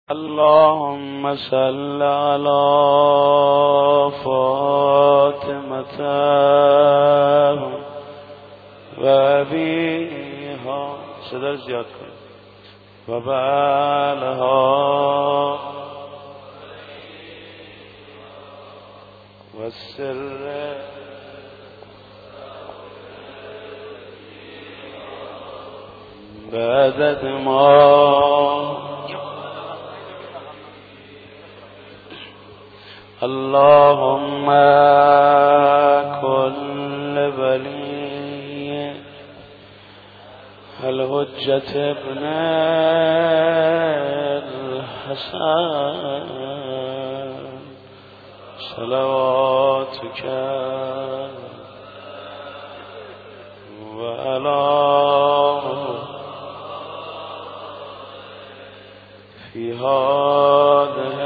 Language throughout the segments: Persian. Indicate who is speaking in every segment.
Speaker 1: اللهم صل على فاطمة و ابیها، صدا زیاد کن، و بعلها و سر بعدد ما. اللهم كل ولي الحجة ابن الحسن صلواتك وعلى في هذه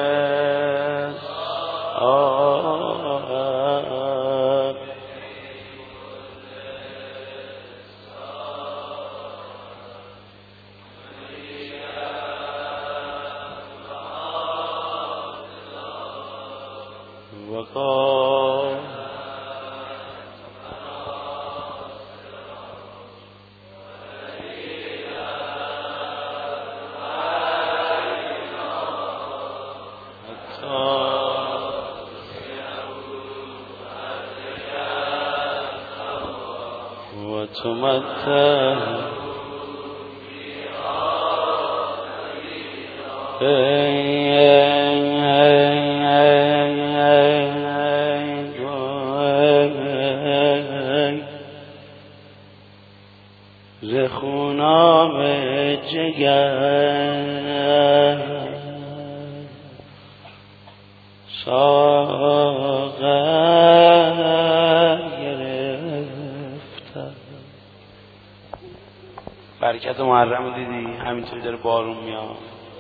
Speaker 1: وقال وتمتع زخوناب جگر ساغر گرفتم. برکت محرم دیدی همینطوری داره بارون میاد.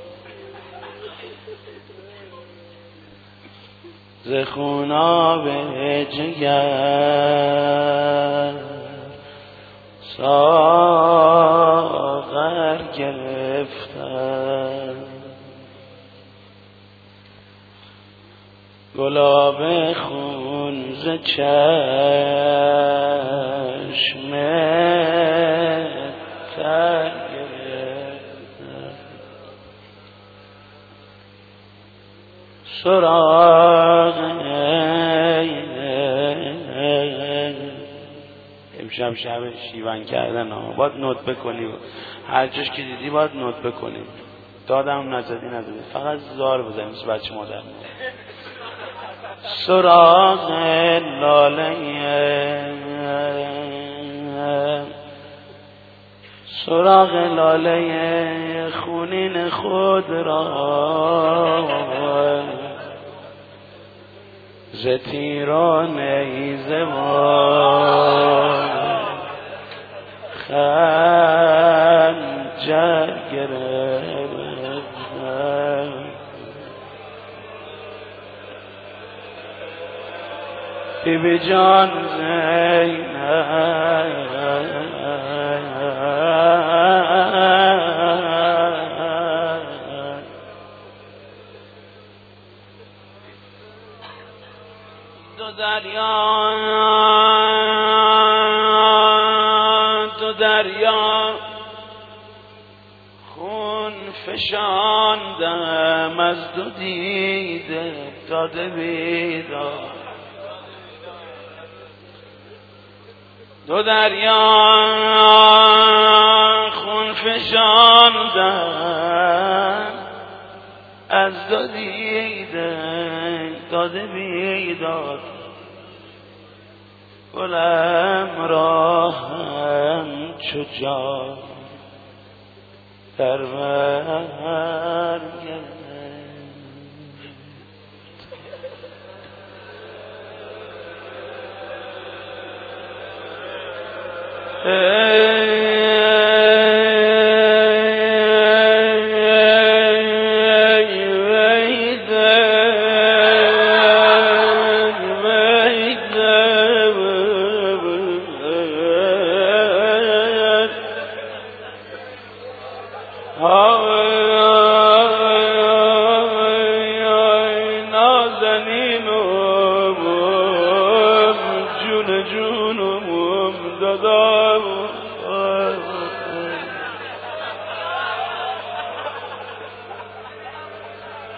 Speaker 1: زخوناب جگر ساغر گرفتم. گلاب خون ز چشم تر گرفتم. سراغ امشب شب شیون کردن ها، باید نوت بکنی، هر جاش که دیدی باید نوت بکنی. دادم نزدی فقط زار بزنی مثل بچه مادر. سراغ لاله سراغ لاله خونین خود را ز تیر و نیزه و خنجر گرفتم. بی جان زینب دو دریا خون فشاندم از دو دیده داده بیدار. دو دریا خون فشاندم از دو دیده داده بیداد. گلم را همچو جان در بر گرفت.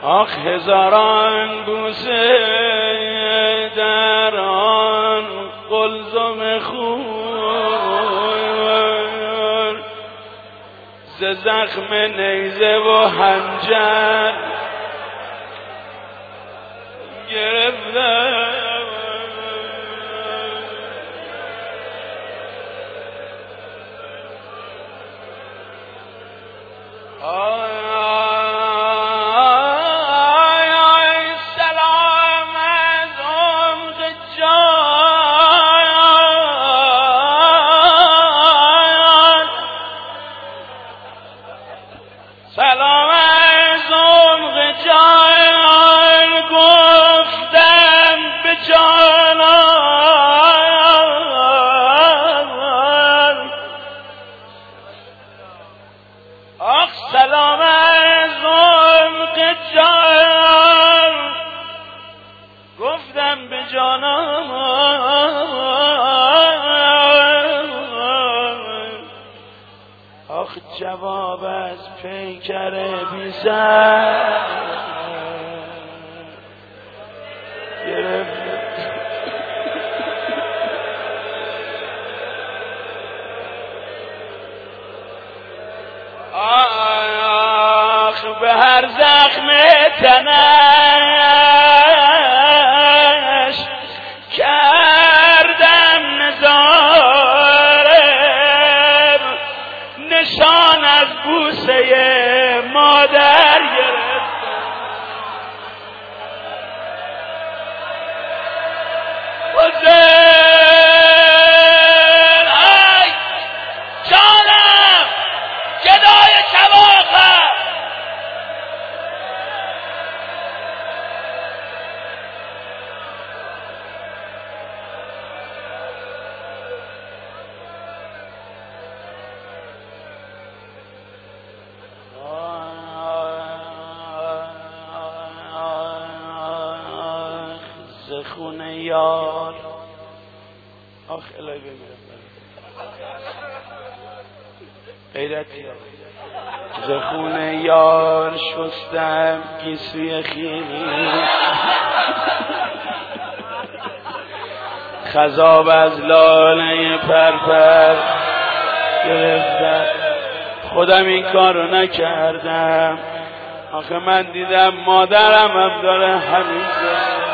Speaker 1: آخ هزاران بوسه در آن قلزم خون، ز زخم نیزه و حنجر گرفتم. جواب از پیکر بی سر گرفت. آخ به هر زخم تنش کردم نظاره، نشان از بوسه مادر گرفتم. حسین ای جانم گدای چواخم، خونه یار. آخ الهی بمیرم غیرتی ز خونه یار شستم گیسوی خیلی، خضاب از لاله پرپر گرفتم. خودم این کار رو نکردم، آخه من دیدم مادرم هم داره همین زن.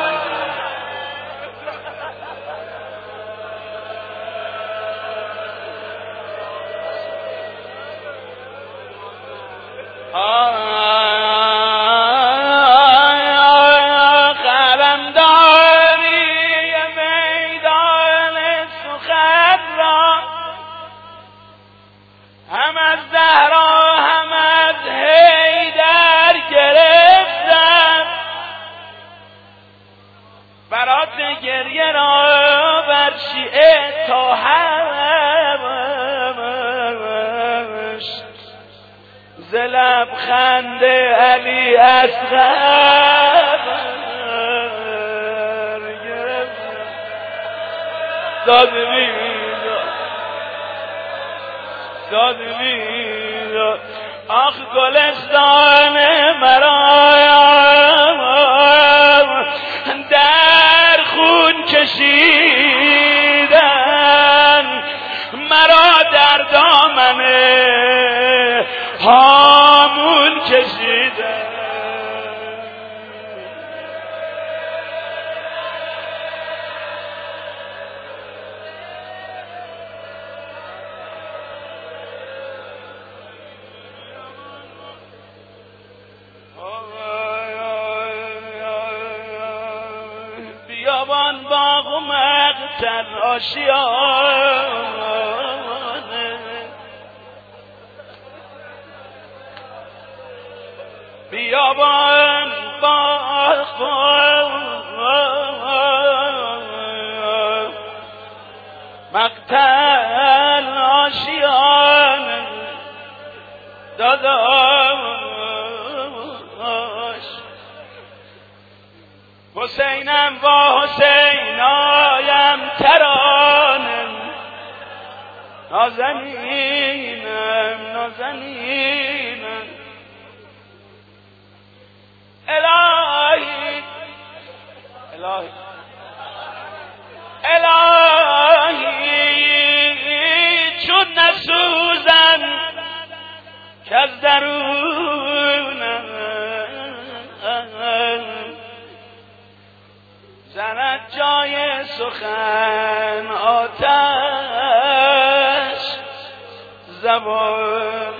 Speaker 1: گریه را بر شیعه تا همش ز لبخند علی اصغر داد میداد. آخ گلستان مرا در خون کشیدن، مرا در دامن هامون کشیدن. بیابان باغ و مقتل آشیانه، بیابان باغ مقتل آشیانه، داداش حسینم و حسینایم ترانم، نازنینم الهی الهی الهی چون نسوزن که از درونم زند جای سخن آتش زبان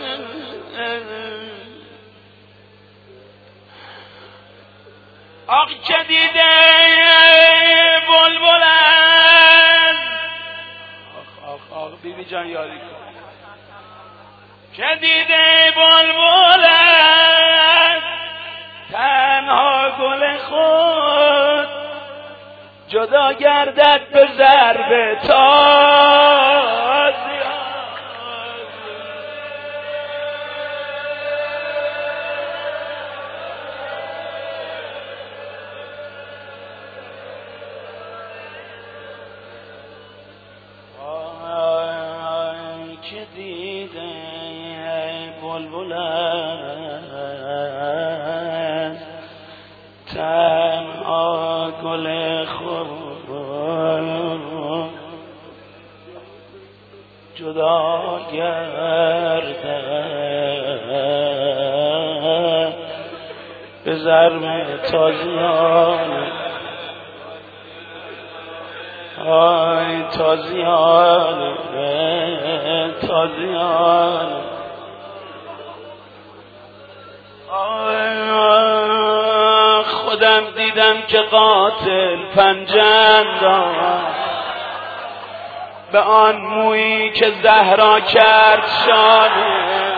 Speaker 1: آخ که دیده بلبلن آخ بیبی جان یاری کن که دیده بلبلن تنها گل خود جدا گردد به ضرب تازیان که دیده بلبلن تنها گل خود جدا گردد به ضرب تازیان آی تازیان تازیان خودم دیدم که قاتل پنجم داد به آن مویی که زهرا کرد شانه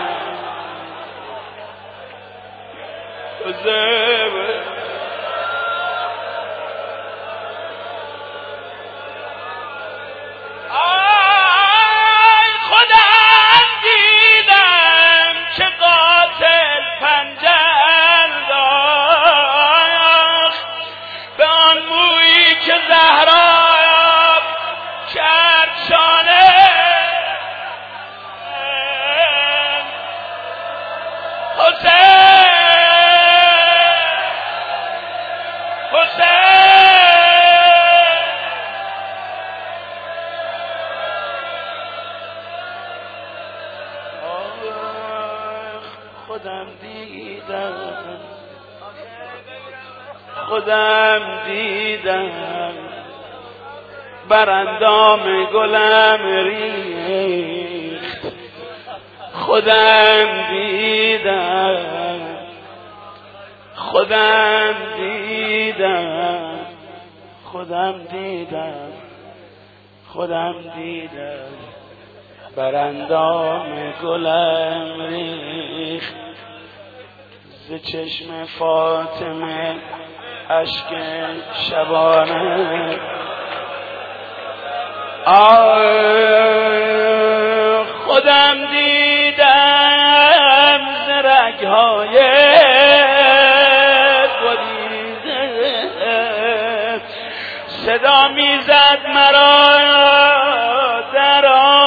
Speaker 1: خودم دیدم که قاتل پنجم داد به آن مویی که زهرا کرد شانه حسین خودم دیدم بر اندام گلم ریخت خودم دیدم بر اندام گلم ریخت ز چشم فاطمه اشک شبانه خودم دیدم ز رگ‌های بریده صدا میزد مرا در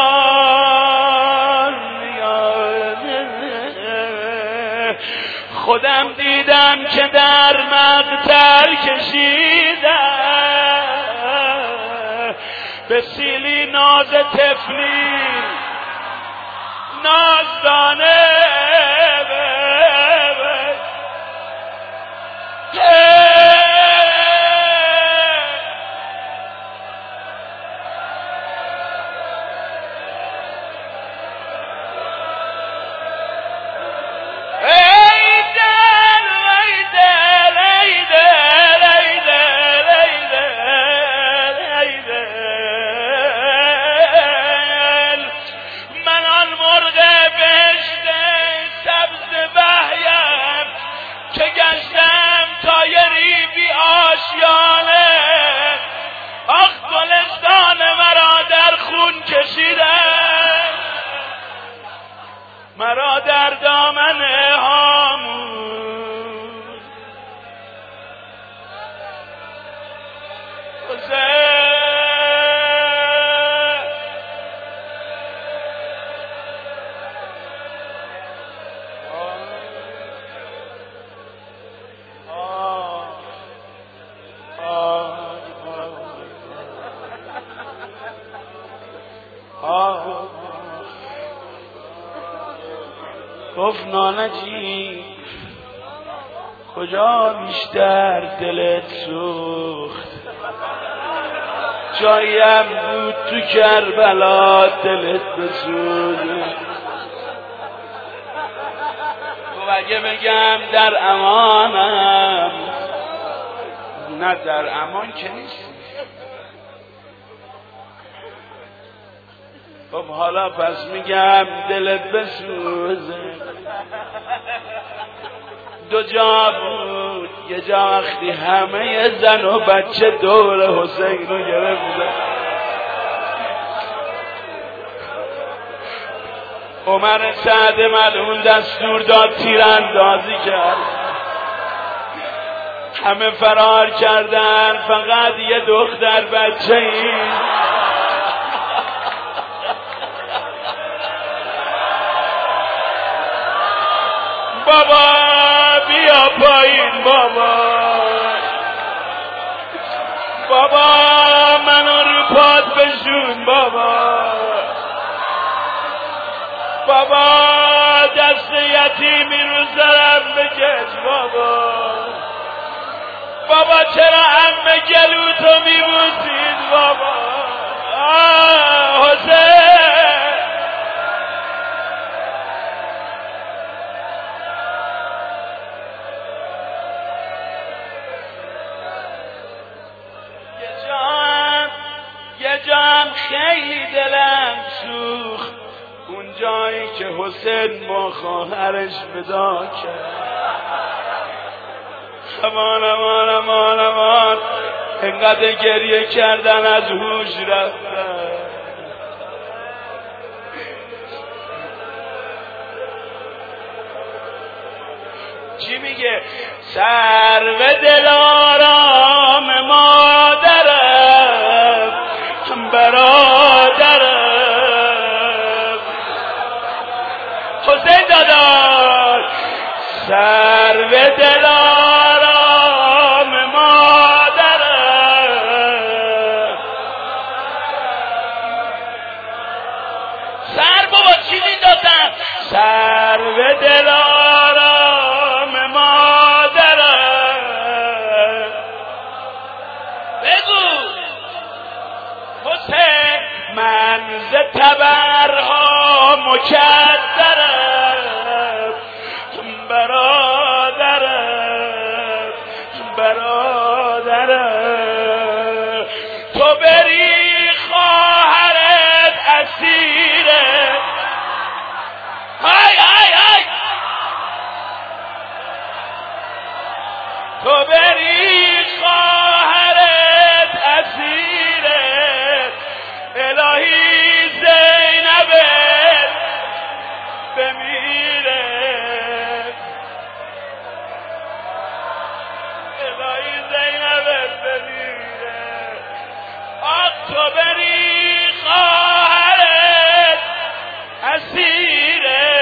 Speaker 1: آن میانه خودم دیدم که در مقتل کشیدم به سیلی ناز طفلی نازدانه مرا در دامن هامون گفت نانجی کجا بیشتر دلت سوخت؟ جایم بود تو کربلا دلت بسوزه. تو اگه بگم در امانم، نه در امان که نیست. خب حالا پس میگم دلت بسوزه. دو جا بود، یه جا وقتی همه زن و بچه دور حسین رو گرفته، عمر سعد ملعون دستور داد تیراندازی کرد. همه فرار کردن، فقط یه دختر بچه این بابا بیا پایین، بابا منو رو پات بشون، بابا دست یتیمی رو سرم بکش، بابا چرا همه گلوتو میبوسید، بابا حسین. یه جام خیلی دلم سوخت، اون جایی که حسین با خواهرش ودا کرد. امان انقدر گریه کردن از هوش رفتن. چی میگه؟ سرو دلارام مادرم، برادرم، حسین داداش، سرو دلارام مادرم. سر بابا چی میدادن؟ سرو دلارام مادرم. بگو حسین من ز تبرها مکدرم، برادرم، تو بری خواهرت اسیره. های تو بری خواهرت اسیره. الهی زینبت بمیره، الهی زینبت بمیره. آخ تو بری خواهرت اسیره.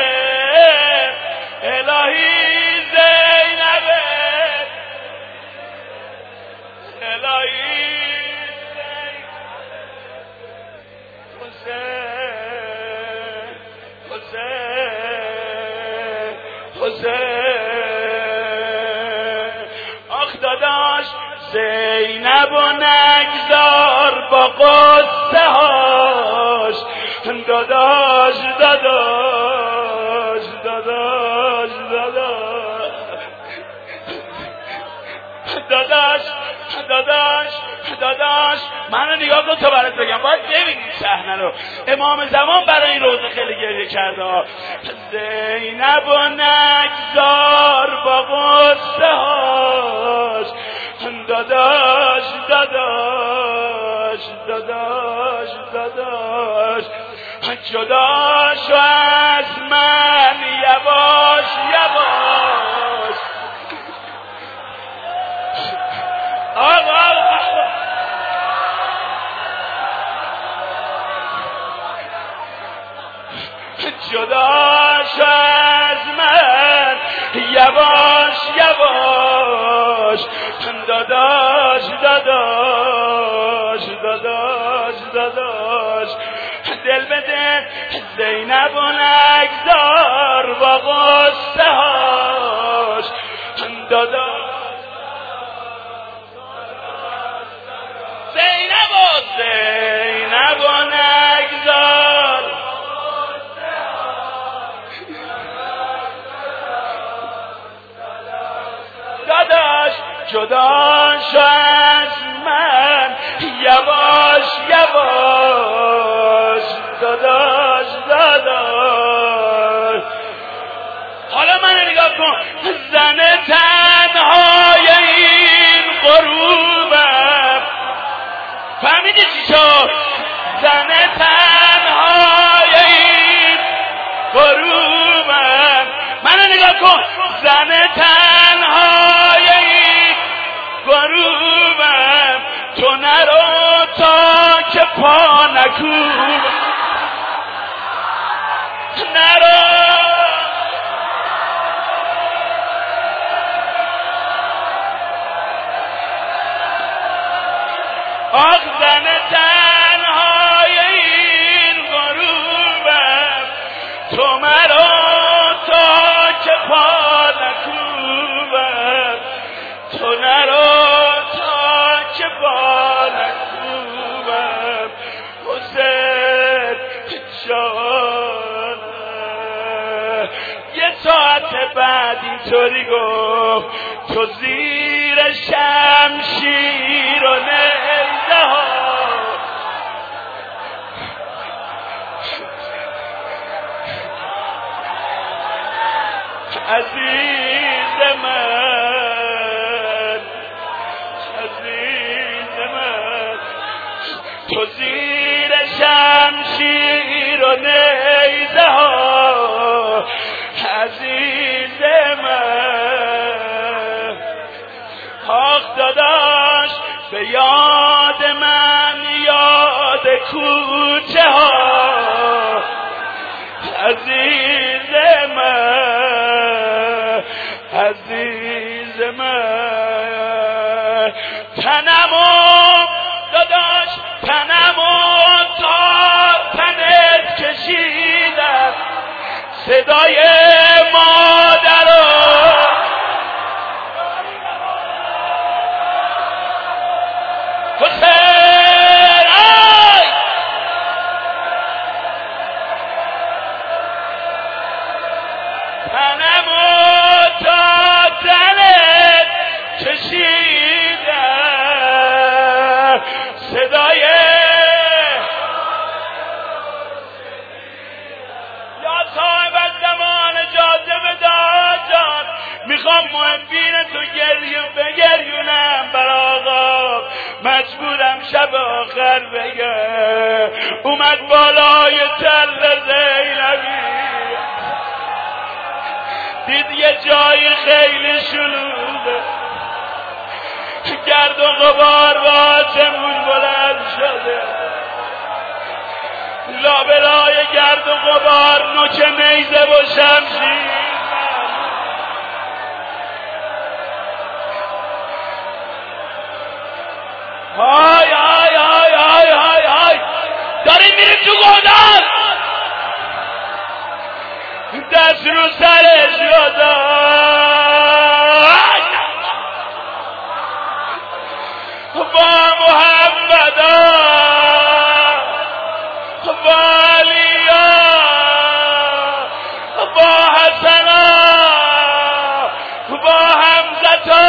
Speaker 1: الهی زینبت، الهی حسین. آخ داداش زینب و نگذار با قصه هاش، داداش داداش منو نگاه کن تا برات بگم. باید ببینید صحنه رو. امام زمان برای این روزه خیلی گریه کرده. زینب و نگذار با قصه هاش، داداش جدا شو از من یواش جدا شو از من یواش داداش دل بده زینب و نگذار با غصه هاش داداش زینب و نگذار داداش جدا شو از من یواش یواش داداش داداش حالا من نگاه کن زن تنهای این غروبم فهمیدی چی شد زن تنهای این غروبم من نگاه کن زن تنهای این غروبم تو نرو تا که پا نکوبم نرو آخ زن تنهای این غروبم تو مرا تا که پا نکوبم تو نرو تا که پا نکوبم حسین جان یه ساعت بعد اینطوری گفت تو زیر شمشیر و نیزه ها عزیز من تو زیر شمشیر و نیزه ها عزیز من آخ داداش به یاد من یاد کوچه ها عزیز من عزیز من تنمو داداش تنمو تا تنت کشیدم صدای مادرو حسین آی تنمو تا تنت کشیدم صدای یا صاحب الزمان اجازه بده جان میخوام محبین تو بگریونم بر آقا مجبورم شب آخر بگم اومد بالای تل زینبی دید یه جایی خیلی شلوغه گرد و غبار با آسمون بلند شده لابلای گرد و غبار نوک نیزه و شمشیر های های های های های های داریم میریم تو گودال دست رو سرش گذاشت با محمدا با علیا با حسنا با حمزتا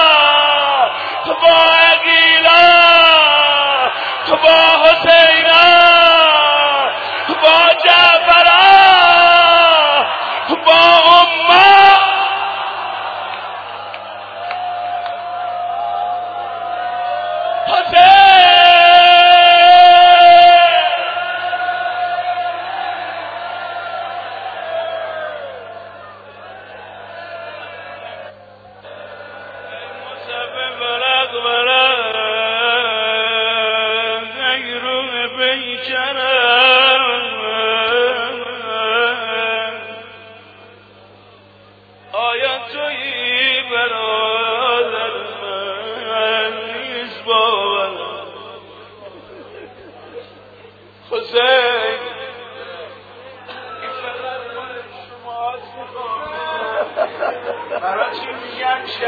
Speaker 1: با عقیلا با حسینا با جعفرا با امه حسین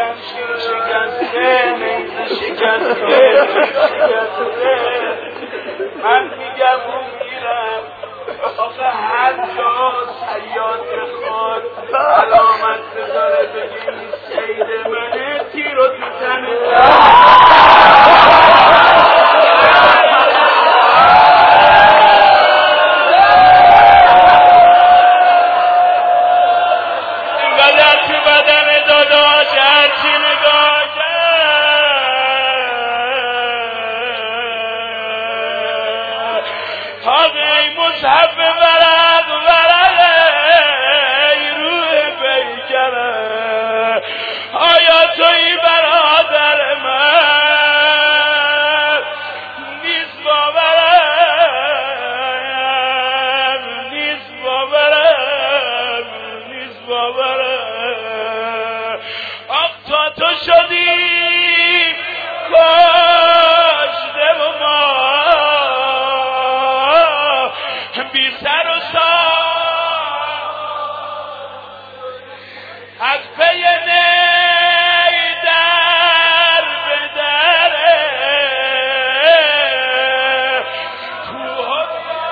Speaker 1: شمشیر شکسته نیزه شکسته من میگم اون میرم آخه هر جا سیاد خود علامت بذاره بگیم سید منه تیر و تو تنه اینقدر تو بدن داداش هرچی نگاه حاقی مصحف ورق ای روح بیکره آیا توی برادر من نیست باورم آب تا تو شدی کاشته و ما بی سر و از پی نی در به دره کوه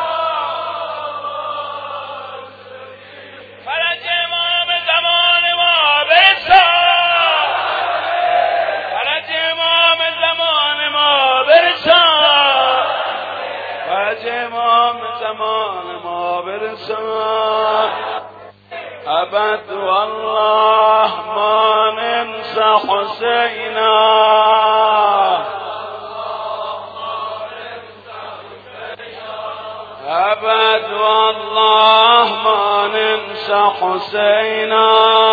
Speaker 1: فرج امام زمان ما برسان فرج امام زمان ما برسان فرج امام زمان ما برسان ابد والله ما ننسى حسينا ابد والله ما ننسى حسينا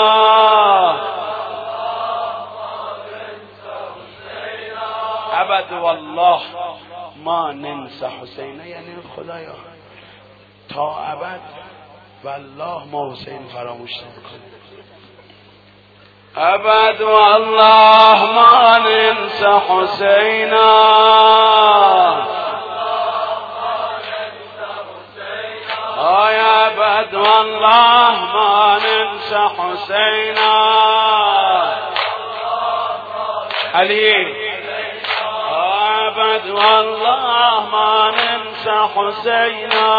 Speaker 1: ابد والله ما ننسى حسينا یعنی خدایا تا ابد والله ما حسین فراموش نمیکنیم ابد والله ما ننسى حسینا آی ابد والله ما ننسى حسینا علی ابد والله ما ننسى حسینا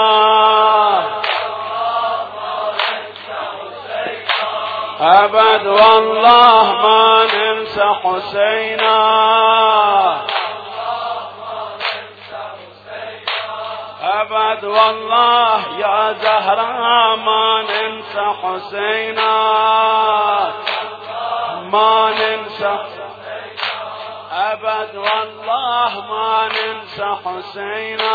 Speaker 1: ابد والله ما ننسى حسينا ابد والله يا زهراء ما ننسى حسينا ما ننسى ابد والله ما ننسى حسينا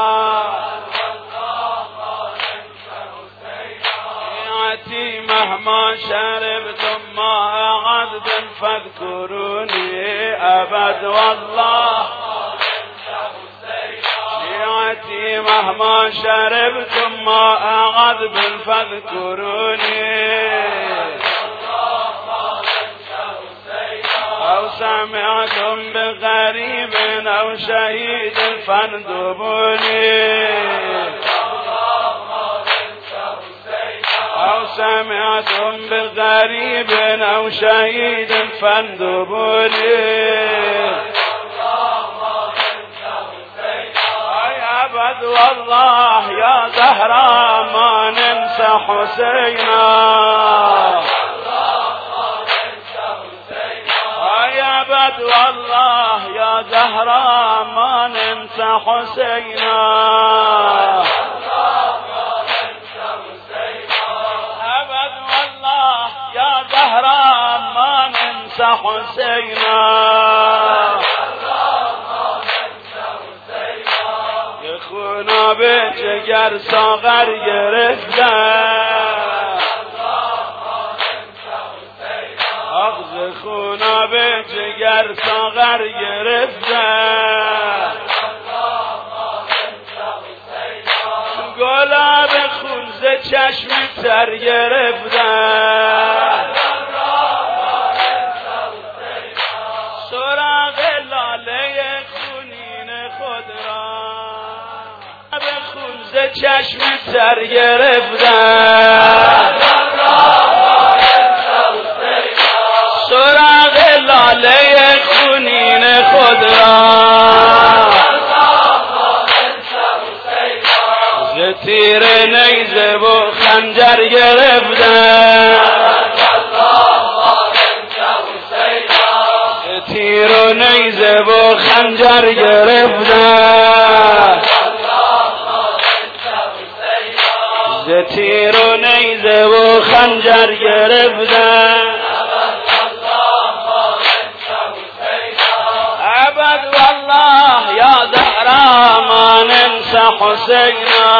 Speaker 1: مهما شربتم ماء عذب فاذكروني ابد والله شيعتي مهما شربتم ماء عذب فاذكروني او سمعتم بغريب او شهيد فاندبوني أو سمعتم بغريب أو شهيد فاندبوني أي أبد والله يا زهراء ما ننسى حسينا أي أبد والله يا زهراء ما ننسى حسينا يا زهراء ما ننسى حسينا يخونا بجگر ساغر گرفتن اغز خونا بجگر ساغر گرفتن گلاب خونز چشم تر گرفتن سراغ لاله خونین خود را به خونز چشم تر گرفتن سراغ خود را ز تیر نیزه و خنجر گرفتم، ز تیر و نیزه و خنجر گرفتم، ز تیر و نیزه و خنجر گرفتم. ابد والله یا زهرا ما ننسى حسینا،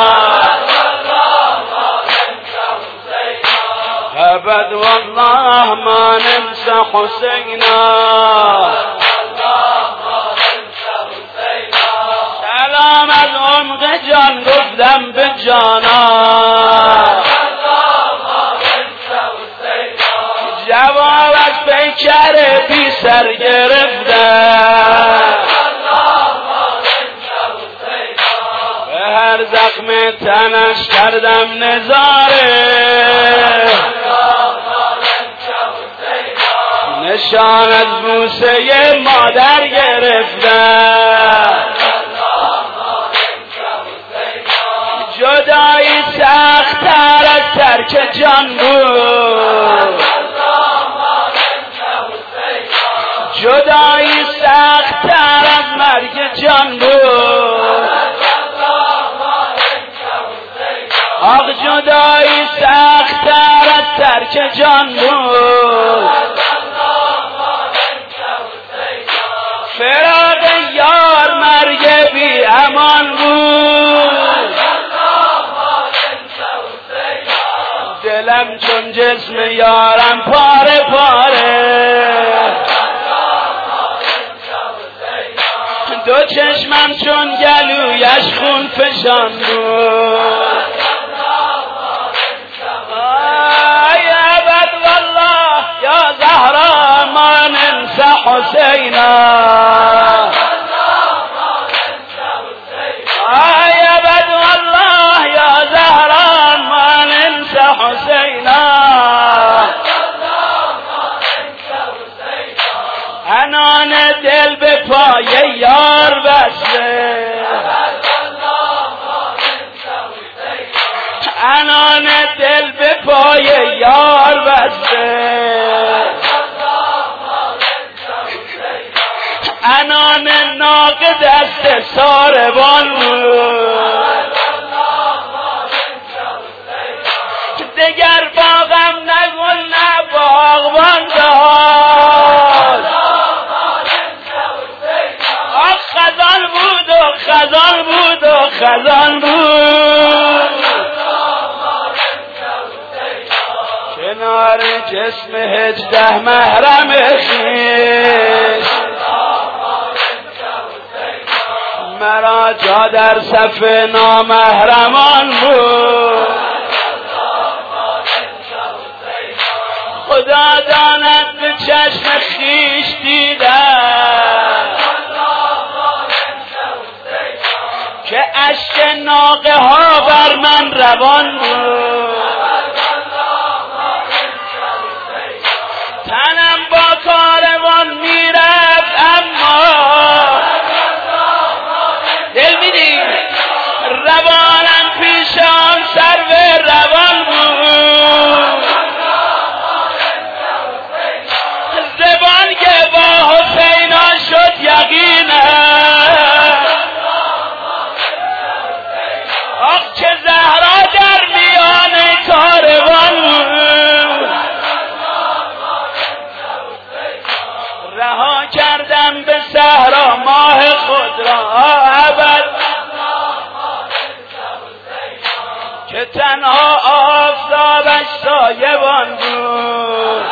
Speaker 1: ابد والله ما ننسى حسینا. سلام از عمق جان گفتم به جانا، جواب از پیکر بی سر گرفتم، به هر زخم تنش کردم نظاره، نشان از بوسه مادر گرفتم. جدایی سخت تر از ترک جان بود، جدایی سخت تر از مرگ جان بود، آق جدایی سخت تر از ترک جان بود. فراق یار مرگ بی امان بود، دلم چون جسم یارم پاره پاره، دو چشمم چون گلویش خون فشان بود. آی ابد والله یا زهرا ما ننسى حسینا، آی ابد والله یا زهرا ما ننسى حسینا. عنان دل به پای یار بسته، عنان دل به پای یار بسته، عنان ناق دست ساربان بود، دگر باغم نگل نه باغبان داد، خزان بود و خزان بود و خزان بود، کنار جسم 18 محرم خویش مرا جا در صف نامحرمان بود. خدا داند به چشم خویش دیدم که اشک ناقه ها بر من روان بود، تنم با کاروان میرفت اما دل میدی روانم پیشم سرو روان بود، زبان که با حسینا شد یقینم، آخ چه زهرا در میان کاروان بود، رها کردم به صحرا ماه خود را ابد که تنها آفتابش سایبان بود.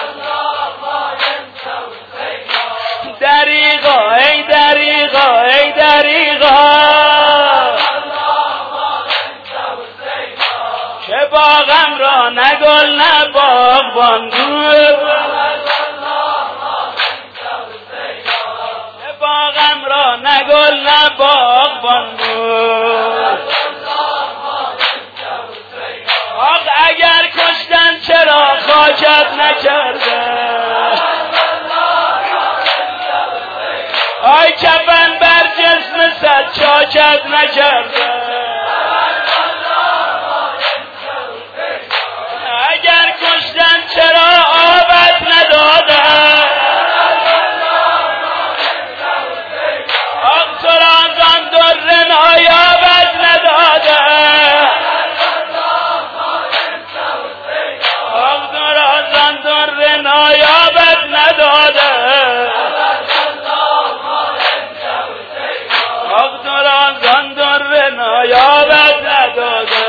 Speaker 1: دریغا ای دریغا ای دریغا که باغم را نگل نه باغبان بود، که باغم را نگل نه باغبان بود. آخ اگر کشتن چرا خاکت نکرده، وای کفن بر جسم سجاکت نکرده اگر کشتن چرا آبت نداده آقترازان در نایابت نداده آقترازان در نایابت نداده آقترازان در نایابت نداده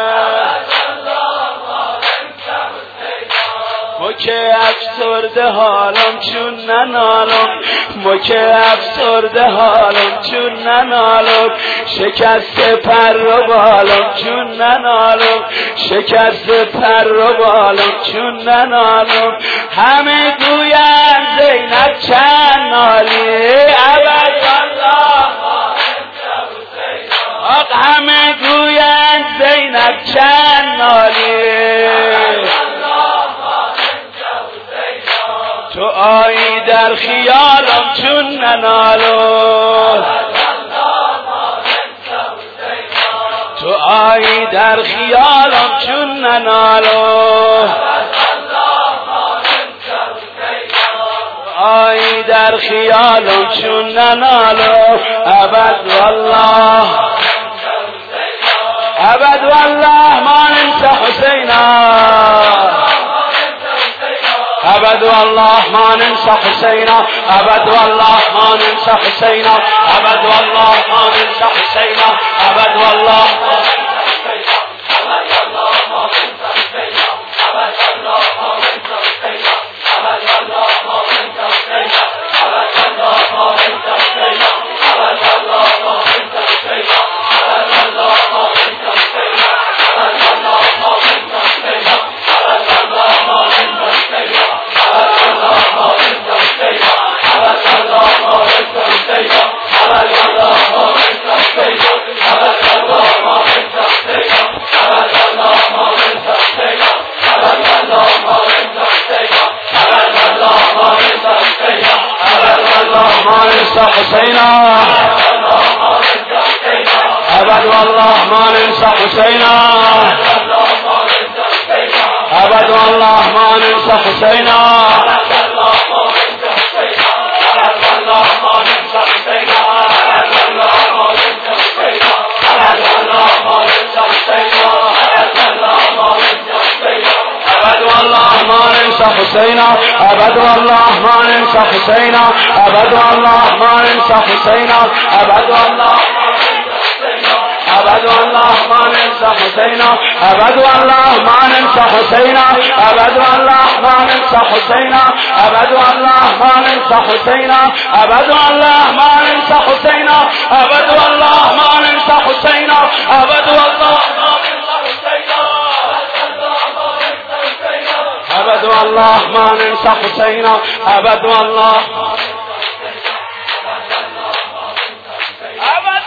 Speaker 1: مکه افسرده حالم چون ننالم مکه افسرده حالم چون ننالم شکست پر و بالم چون ننالم شکست پر و بالم چون ننالم همه گوین زینب چند نالی ابد الله آق همه گوین زینب چند نالی تو آیی در خیالم چون ننالو تو آیی در خیالم چون ننالو آیی در خیالم چون ننالو ابد والله ابد والله ما ننسى حسينا ابد والله ما ننسى حسينا ابد والله ما ننسى حسينا ابد والله ما ننسى حسينا ابد والله ما ننسى حسينا ابد والله ما ننسى حسينا ابد والله ما ننسى حسينا ابد والله ما ننسى حسينا ابد والله ما ننسى حسينا ابد والله ما ننسى حسينا ابد والله ما ننسى حسينا ابد والله ما ننسى حسينا ابد والله ما ننسى حسينا حسينا أبد والله ما ننسى حسينا أبد والله ما ننسى حسينا أبد والله ما ننسى حسينا أبد والله ما ننسى حسينا أبد والله ما ننسى حسينا أبد والله أبد والله ما ننسى حسينا أبد والله ما ننسى حسينا أبد والله ما ننسى حسينا أبد والله ما ننسى حسينا أبد والله ما ننسى حسينا أبد والله ما ننسى حسينا أبد والله أبد والله ما ننسى حسينا أبد والله أبد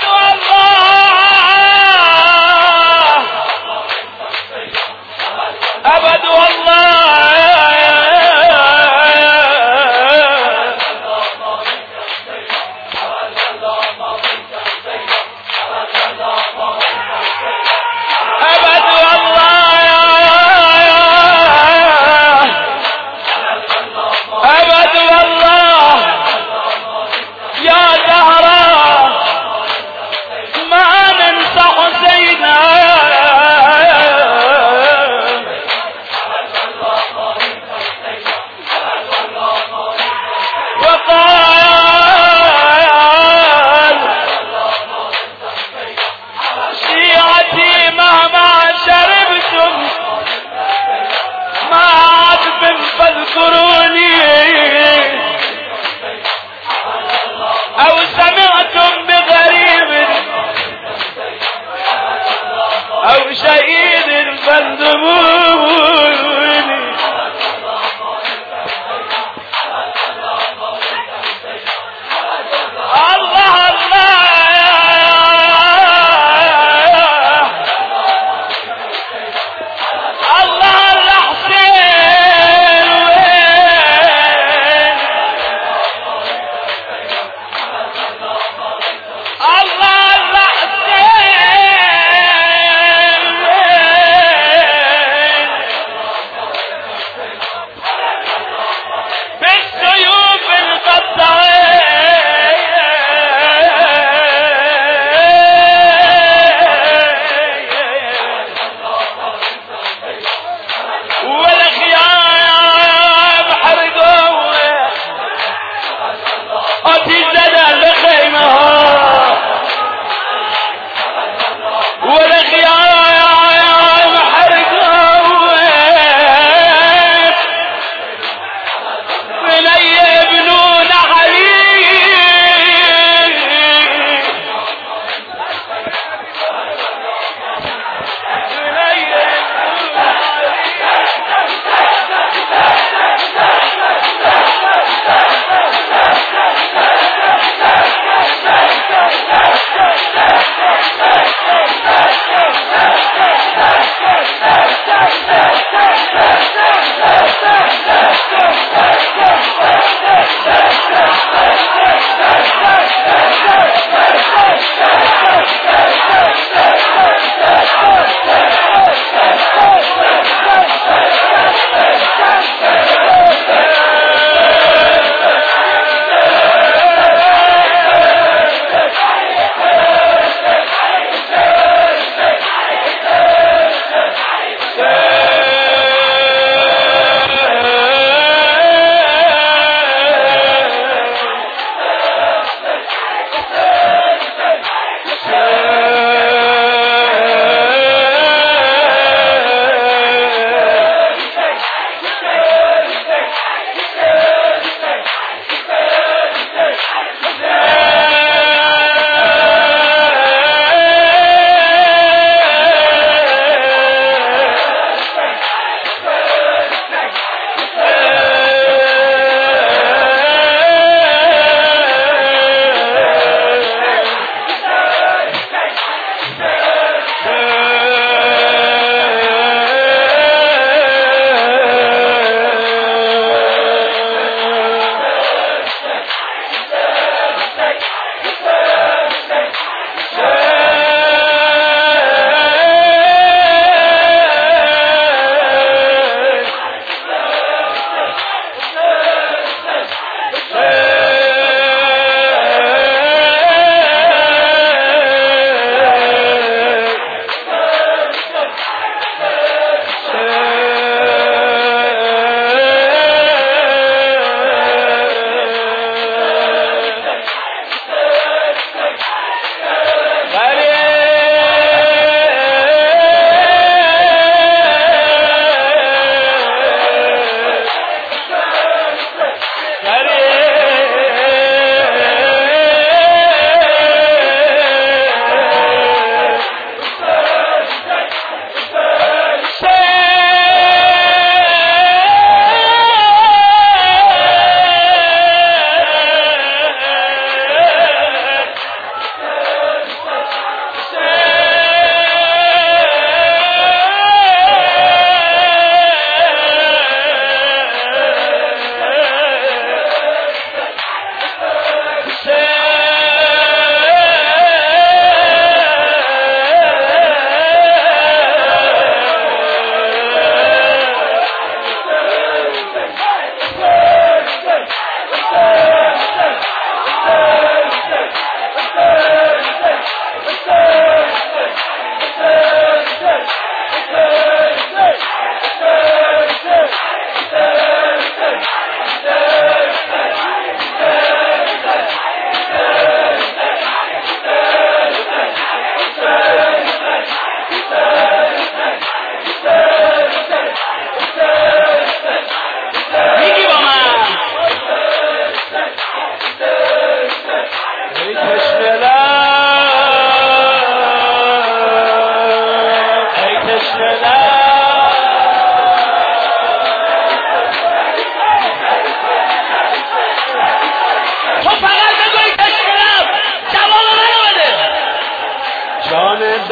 Speaker 1: والله أبد والله أبد والله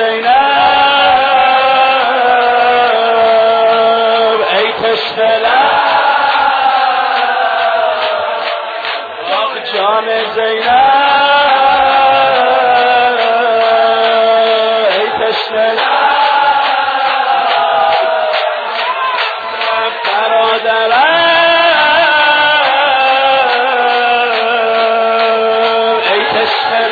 Speaker 1: زینب ای تشنه آخ جان زینب ای تشنه برادرم ای تشنه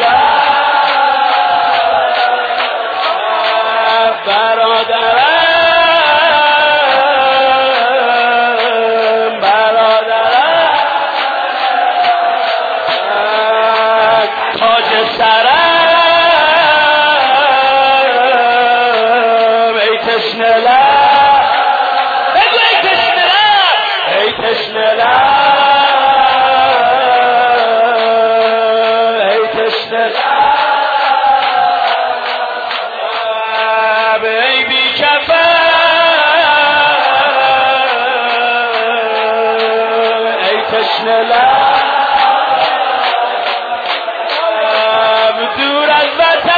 Speaker 1: دور از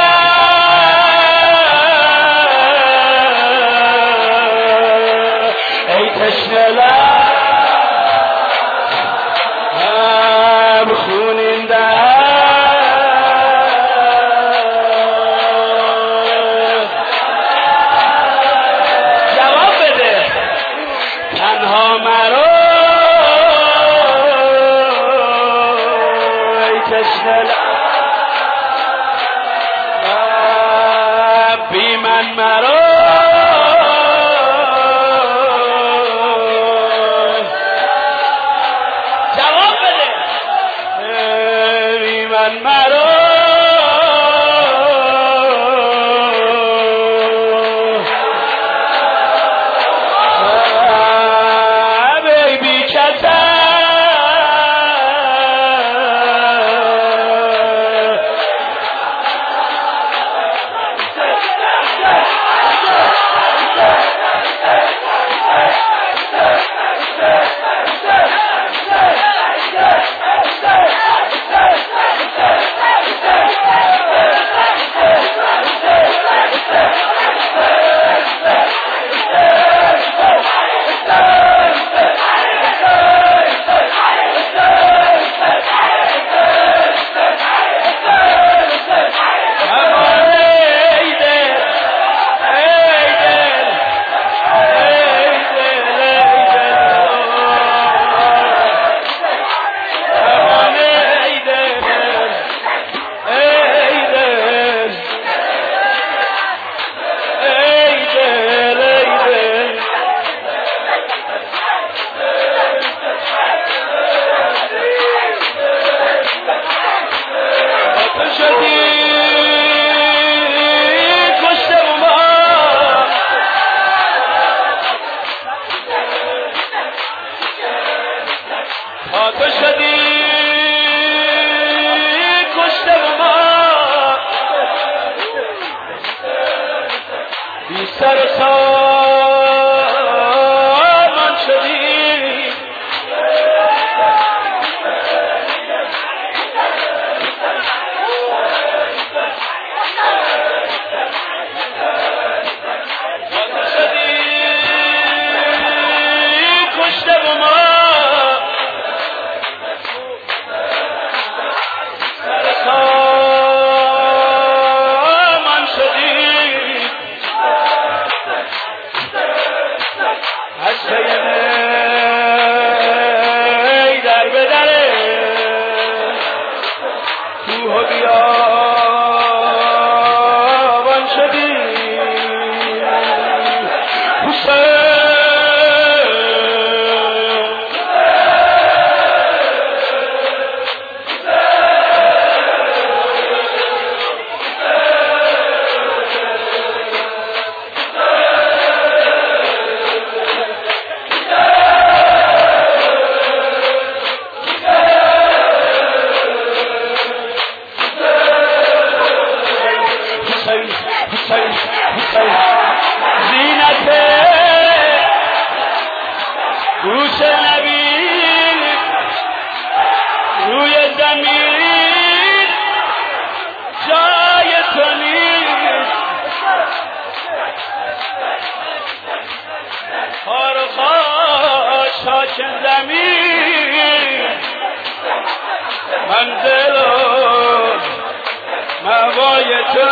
Speaker 1: وطن ای تشنه لب خونین جواب بده تنها مرا بی من مرا جواب بده بی من مرا بیبی کتن سر سامان شدی کشته با ما سر سامان شدی ای در بدره کوه و بیابان شدی زینت گوش نبی روی زمین جای تو نیست پیش زمین من دل و موای تو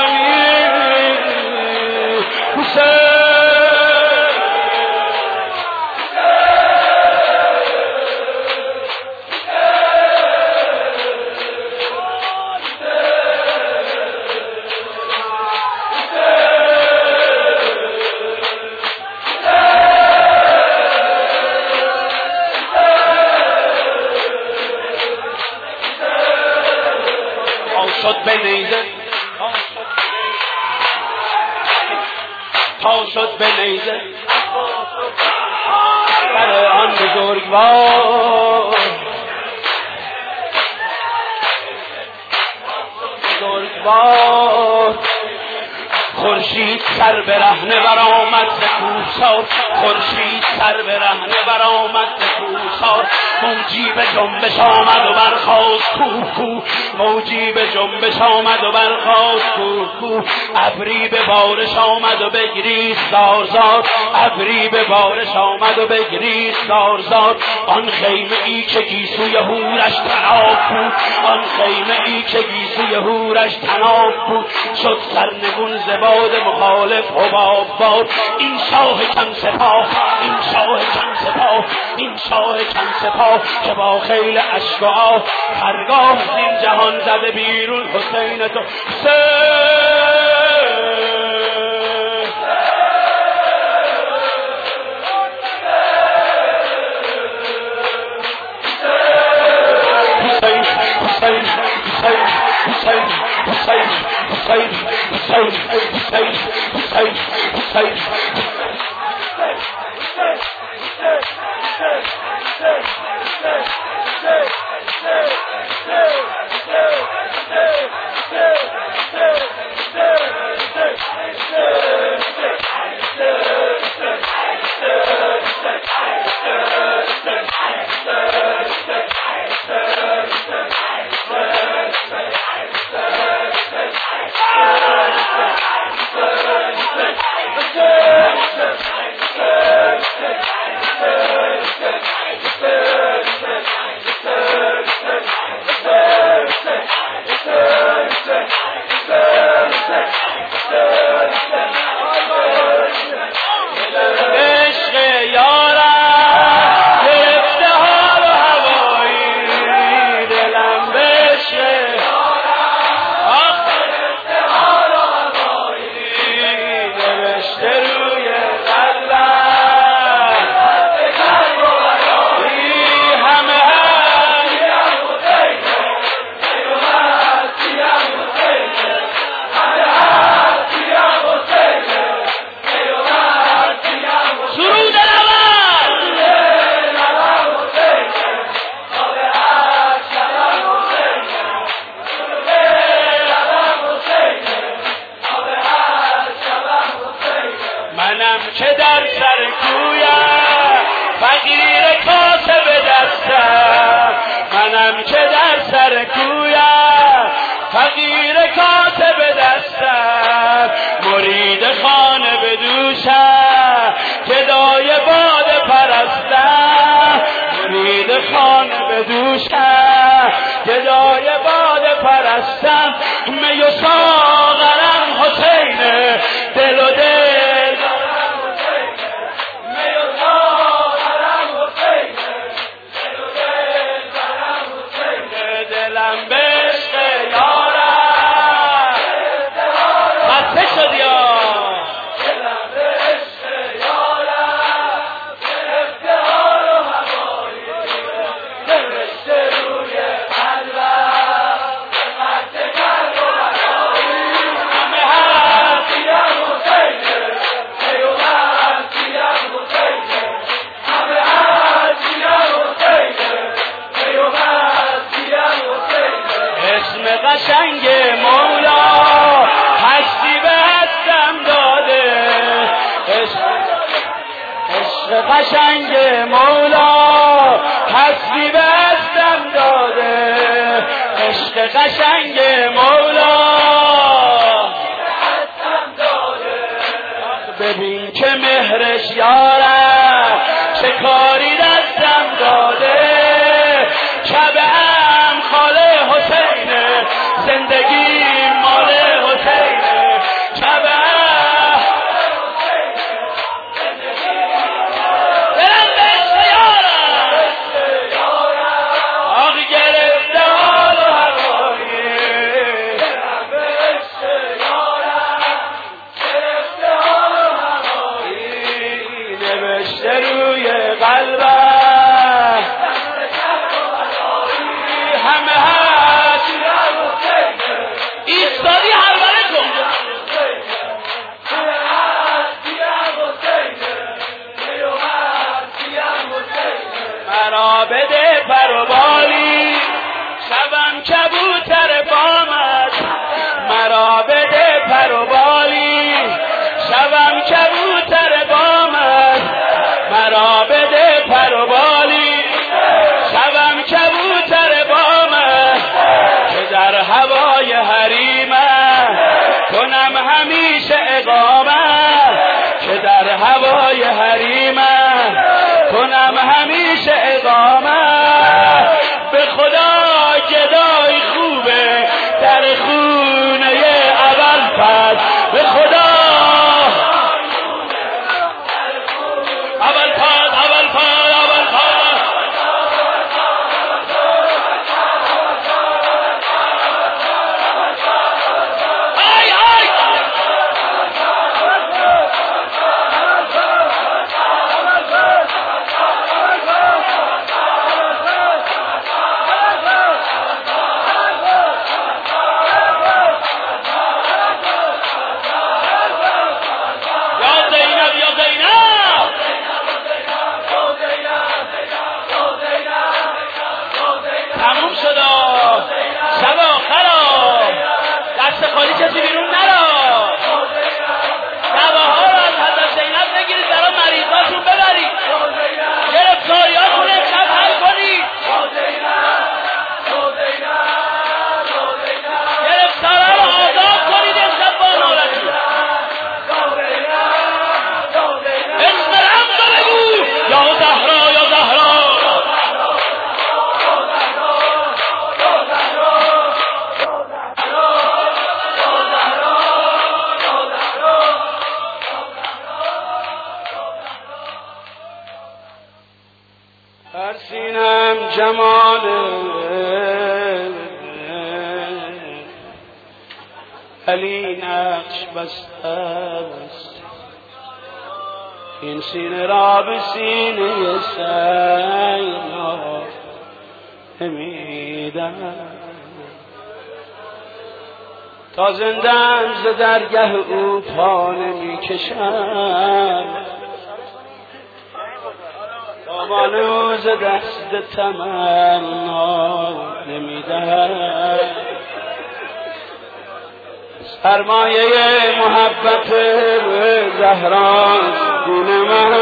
Speaker 1: شد به نیزه تا شد به نیزه در آن بزرگوار خورشید سر برهنه برآمد ز کوهسار خورشید سر برهنه برآمد ز کوهسار موجی به جنبش آمد و برخاست کوه کوه موجی به جنبش آمد و برخاست کوه کوه ابری به بارش آمد و بگریست زار زار ابری به بارش آمد و بگریست زار زار آن خیمه ای که گیسوی هورش تناب بود آن خیمه ای که گیسوی هورش تناب بود شد سرنگون زباد مخالف حباب باد این شاه کم سپاه این شاه کم سپاه این شاه کم سپاه که با خیل اشک و آه هرگاه زین جهان زده بیرون حسین تو که در سر کویم فقیر کاسه به دستم منم که در سر کویم فقیر کاسه به دستم مرید خانه به دوشم گدای باد پرستم مرید خانه به دوشم گدای باد پرستم می و ساغرم حسین دل و دل قشنگ مولا هستی به هستم داده عشق قشنگ مولا هستی به هستم داده عشق قشنگ مولا ببین که مهرش یارم چه کاری دستم همیشه اقامت که در هوای حریمت کنم همیشه اقامت به خدا گدای خوبه در خونه اول پس به خدا اول پس خالی کسی بیرون نرا دواها رو از حضرت زینب بگیرید برای مریضاتون ببرید گرفتاریاتون امشب حل کنید گرفتاره رو آزاد کنید امشب با نالتون اسم رمز رو بگو یا زهرا یا زهرا سینم جمال علی نقش بسته است این سینه را به سینه سینا نمیدم تا زندم ز درگه او پا نمیکشم دامانو ز دست تمنا نمیدهم سرمایه محبت زهراست دین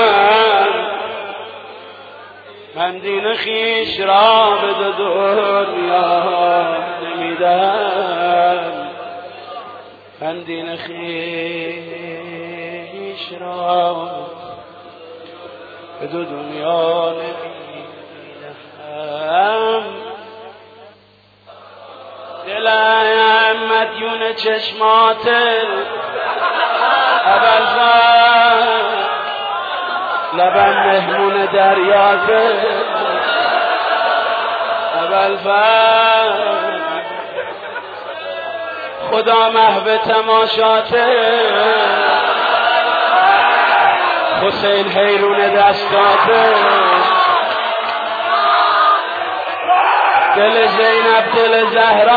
Speaker 1: من دین خیش را به دنیا نمیدهم من دین خیش را به دنیا نمیدهم دلم مدیون چشمات ابوالفضل لبم مهمون دریات ابوالفضل خدا محو تماشات حسین حیرون دستاته دل زینب دل زهرا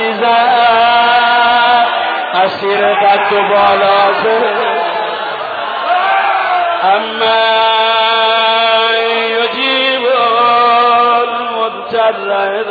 Speaker 1: عزیزم اسیر قد و بالاته اما یجیب المضطر